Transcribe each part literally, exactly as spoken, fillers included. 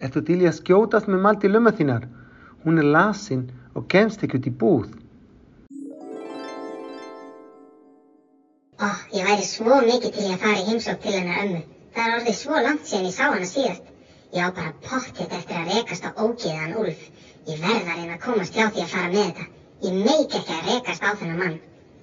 Ertu til í að skjótast með Maldi lumma þínar? Hún er lasin og kemst ekki út í búð. Ó, ég væri svo mikið til í að fara í heimsókn til hennar ömmu. Það er orðið svo langt síðan ég sá hana síðast. Ég á bara pottþétt eftir að rekast á ógeðan Úlf. Ég verð að reyna að komast hjá því að fara með þetta. Ég meik ekki að rekast á þennan mann.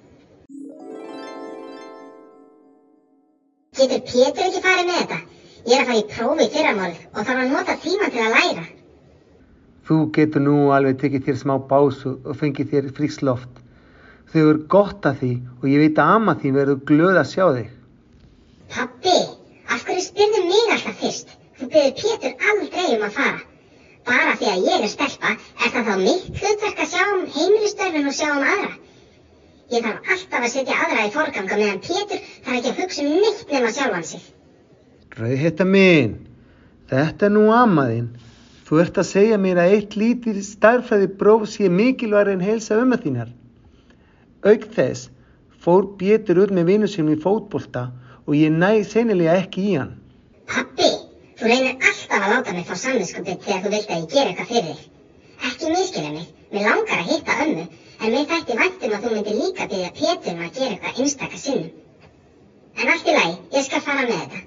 Getur Pétur ekki farið með þetta? Ég er að fara í prófi í fyrramálið og þarf að nota tíma til að læra. Þú getur nú alveg tekið þér smá pásu og fengið þér frískt loft. Þau eru gott að því og ég veit að amma þín verður glöð að sjá þig. Pabbi, af hverju spyrðu mig alltaf fyrst? Þú biður Pétur aldrei um að fara. Bara því að ég er stelpa, er það þá mitt hlutverk að sjá um heimilisstörfin og sjá um aðra? Ég þarf alltaf að setja aðra í forgang meðan Pétur þarf ekki að hugsa um neitt nema sjálfan sig. Rauðhetta mín, þetta er nú amma þín. Þú ert að segja mér að eitt lítið stærðfræði próf sé mikilvægari en heilsa ömmu þínar. Auk þess fór Pétur út með vinum sínum í fótbolta og ég næ sennilega ekki í hann. Pabbi, þú reynir alltaf að láta mig fá samviskubit þegar þú vilt að ég gera eitthvað fyrir þig. Ekki misskilja mig, mig langar að hitta ömmu, en mér þætti vænt um að þú myndir líka biðja Pétur um að gera eitthvað einstaka sinnum. En allt í lagi, ég skal fara með þetta.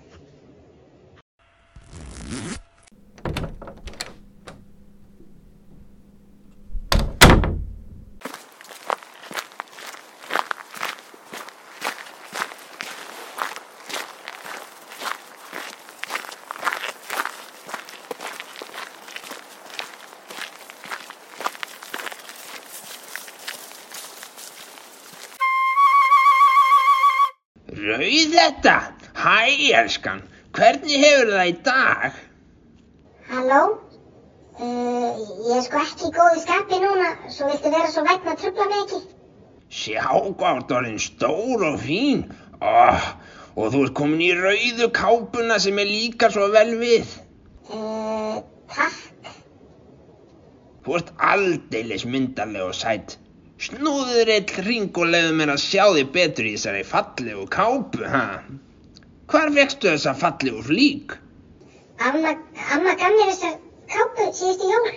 Rauðhetta, hæ elskan, hvernig hefur það í dag? Halló? Uh, ég er sko ekki í góðu skapi núna, svo viltu vera svo vænn að trufla mig ekki? Sjá hvað þú orðin stór og fín. Oh, og þú ert komin í rauðu kápuna sem er líka svo vel við. Uh, takk. Þú ert aldeilis myndarleg og sæt. Snúðu þér eitt hring og leyfðu mér að sjá þig betur í þessari fallegu kápu, ha? Hvar fékkstu þessa fallegu flík? Amma, amma gaf mér þessa kápu síðustu jól.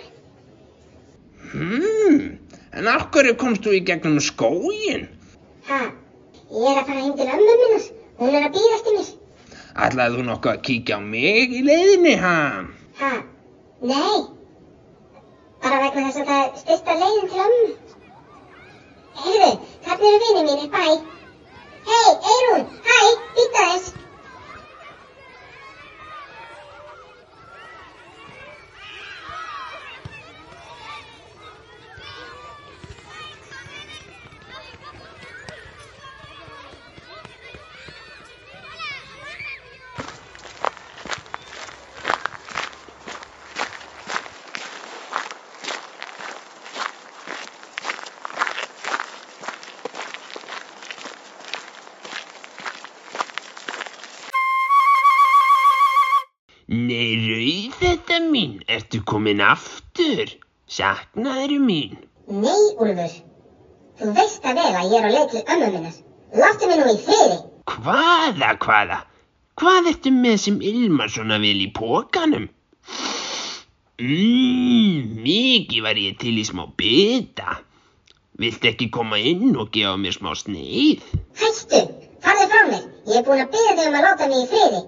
Hmm, en af hverju komst þú í gegnum skóginn? Ha, ég er að fara heim til ömmu minnar. Hún er að bíða eftir mér. Ætlaðir þú nokkuð að kíkja á mig í leiðinni, ha? Ha, nei. Bara vegna þess að það er stysta leiðin til ömmu. Heyrðu, þarna eru vinir mínir, bæ. Hei, Eyrún, hæ, býta þess. Nei, Rauðhetta mín, ertu komin aftur? Saknaðirðu mín? Nei, Úlfur. Þú veist það vel að ég er á leið til ömmu minnar. Láttu mig nú í friði. Hvaða, hvaða? Hvað ertu með sem ilmar svona vel í pokanum? Mmm, mikið var ég til í smá bita. Viltu ekki koma inn og gefa mér smá sneið? Hættu, farðu frá mér. Ég er búin að biðja þig um að láta mig í friði.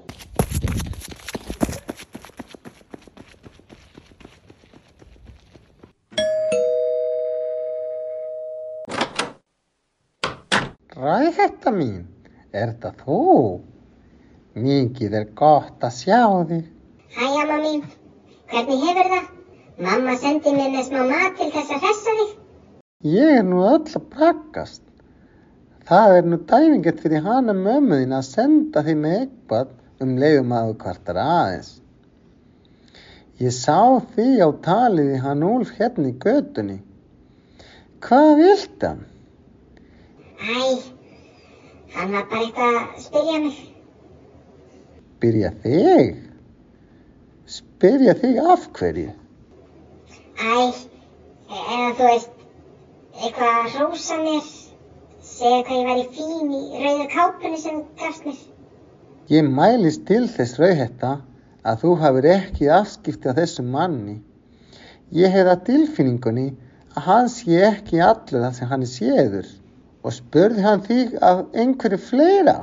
Rauðhetta mín, er það þú? Mikið er gott að sjá þig. Hæ, amma mín. Hvernig hefur það? Mamma sendi mér með smá mat til þess að hressa þig. Ég er nú öll að braggast. Það er nú dæmingett fyrir hana mömmu þín að senda þig með eitthvað um leiðum að þú kvartar aðeins. Ég sá þig á talið við hann Úlf hérna í götunni. Hvað viltu hann? Æ, hann var bara eitthvað að spyrja mig. Spyrja þig? Spyrja þig af hverju? Æ, eða þú veist, eitthvað að hrósa mér, segja hvað ég væri fín í rauðu kápunni sem þú gafst mér. Ég mælist til þess, Rauðhetta, að þú hafir ekki afskipti af þessum manni. Ég hef það tilfinningunni að hann sé ekki allur það sem hann er séður. Og spurði hann þig af einhverju fleira?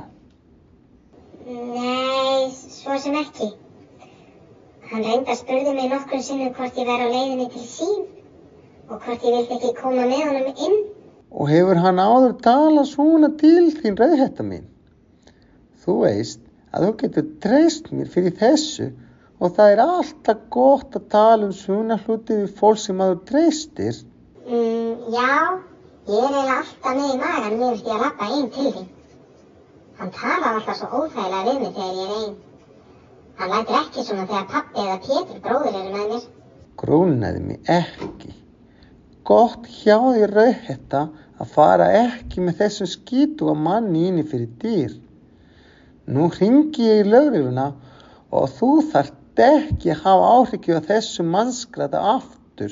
Nei, svo sem ekki. Hann reyndar spurði mig nokkrum sinnum hvort ég væri á leiðinni til sín og hvort ég vildi ekki koma með honum inn. Og hefur hann áður talað svona til þín, rauðhetta mín? Þú veist að þú getur treyst mér fyrir þessu og það er alltaf gott að tala um svona hluti við fólk sem að þú treystir. Mm, já, ég er eiginlega alltaf með í maganum yfir því að labba inn til þín. Hann talar alltaf svo óþægilega við mig þegar ég er ein. Hann lætur ekki svona þegar pabbi eða Pétur bróðir eru með mér. Grúnaði mig ekki. Gott hjá því, rauðhetta, að fara ekki með þessum skítuga manni inni fyrir dyr. Nú hringi ég í lögregluna og þú þarft ekki að hafa áhyggjur af þessum mannsgrata aftur.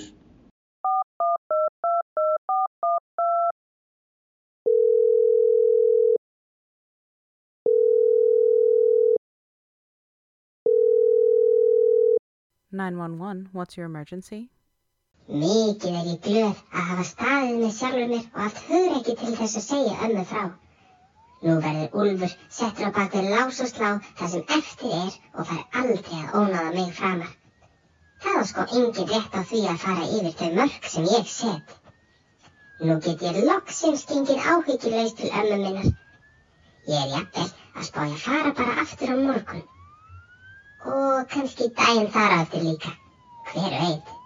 nine one one, what's your emergency? Mikið er ég glöð að hafa staðið með sjálfur mér og haft hugrekki til þess að segja ömmu frá. Nú verður Úlfur settur á bak við lás og slá það sem eftir er og fær aldrei að ónáða mig framar. Það á sko engin rétt á því að fara yfir þau mörk sem ég set. Nú get ég loksins gengið áhyggjulaus til ömmu minnar. Ég er jafnvel að spá að fara bara aftur á morgun. Og kannski daginn þar á eftir líka. Hver veit?